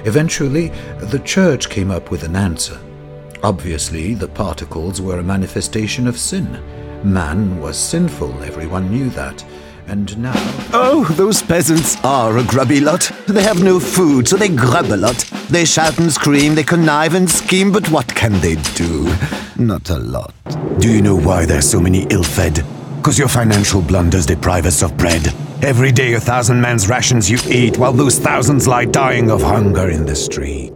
Eventually, the church came up with an answer. Obviously, the particles were a manifestation of sin. Man was sinful, everyone knew that. And now... Oh, those peasants are a grubby lot. They have no food, so they grub a lot. They shout and scream, they connive and scheme, but what can they do? Not a lot. Do you know why they're so many ill-fed? 'Cause your financial blunders deprive us of bread. Every day 1,000 men's rations you eat, while those thousands lie dying of hunger in the street.